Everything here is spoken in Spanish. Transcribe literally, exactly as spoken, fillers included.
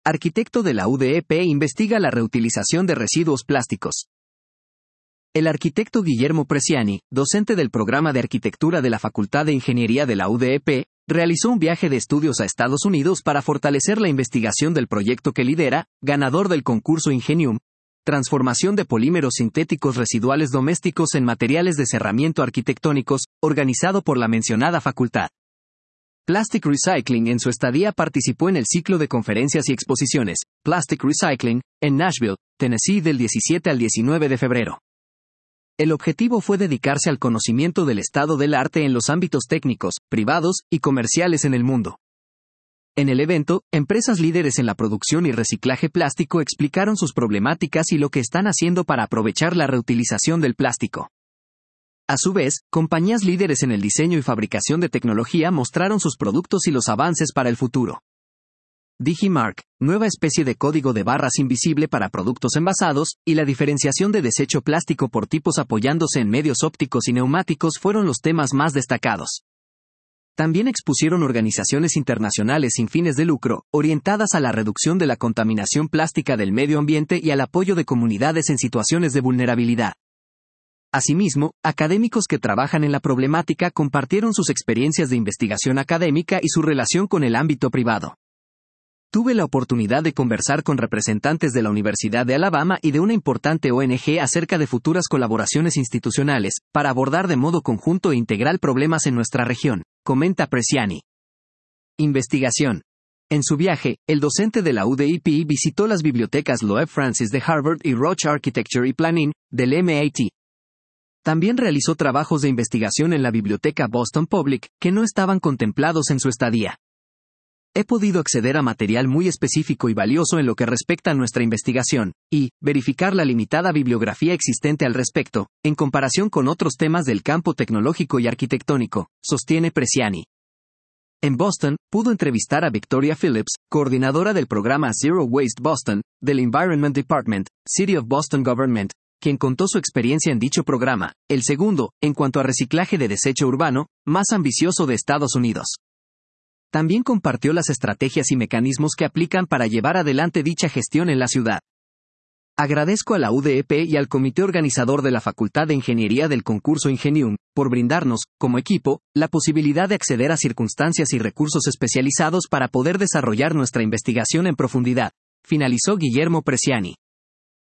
arquitecto de la U D E P, investiga la reutilización de residuos plásticos. El arquitecto Guillermo Preciani, docente del programa de arquitectura de la Facultad de Ingeniería de la U D E P, realizó un viaje de estudios a Estados Unidos para fortalecer la investigación del proyecto que lidera, ganador del concurso Ingenium, transformación de polímeros sintéticos residuales domésticos en materiales de cerramiento arquitectónicos, organizado por la mencionada facultad. Plastic Recycling. En su estadía participó en el ciclo de conferencias y exposiciones, Plastic Recycling, en Nashville, Tennessee del diecisiete al diecinueve de febrero. El objetivo fue dedicarse al conocimiento del estado del arte en los ámbitos técnicos, privados y comerciales en el mundo. En el evento, empresas líderes en la producción y reciclaje plástico explicaron sus problemáticas y lo que están haciendo para aprovechar la reutilización del plástico. A su vez, compañías líderes en el diseño y fabricación de tecnología mostraron sus productos y los avances para el futuro. Digimark, nueva especie de código de barras invisible para productos envasados, y la diferenciación de desecho plástico por tipos apoyándose en medios ópticos y neumáticos fueron los temas más destacados. También expusieron organizaciones internacionales sin fines de lucro, orientadas a la reducción de la contaminación plástica del medio ambiente y al apoyo de comunidades en situaciones de vulnerabilidad. Asimismo, académicos que trabajan en la problemática compartieron sus experiencias de investigación académica y su relación con el ámbito privado. Tuve la oportunidad de conversar con representantes de la Universidad de Alabama y de una importante O N G acerca de futuras colaboraciones institucionales, para abordar de modo conjunto e integral problemas en nuestra región, comenta Preciani. Investigación. En su viaje, el docente de la U D E P visitó las bibliotecas Loeb Francis de Harvard y Roche Architecture y Planning, del M I T. También realizó trabajos de investigación en la biblioteca Boston Public, que no estaban contemplados en su estadía. He podido acceder a material muy específico y valioso en lo que respecta a nuestra investigación, y verificar la limitada bibliografía existente al respecto, en comparación con otros temas del campo tecnológico y arquitectónico, sostiene Preciani. En Boston, pudo entrevistar a Victoria Phillips, coordinadora del programa Zero Waste Boston, del Environment Department, City of Boston Government, quien contó su experiencia en dicho programa, el segundo, en cuanto a reciclaje de desecho urbano, más ambicioso de Estados Unidos. También compartió las estrategias y mecanismos que aplican para llevar adelante dicha gestión en la ciudad. Agradezco a la U D E P y al comité organizador de la Facultad de Ingeniería del concurso Ingenium, por brindarnos, como equipo, la posibilidad de acceder a circunstancias y recursos especializados para poder desarrollar nuestra investigación en profundidad, finalizó Guillermo Preciani.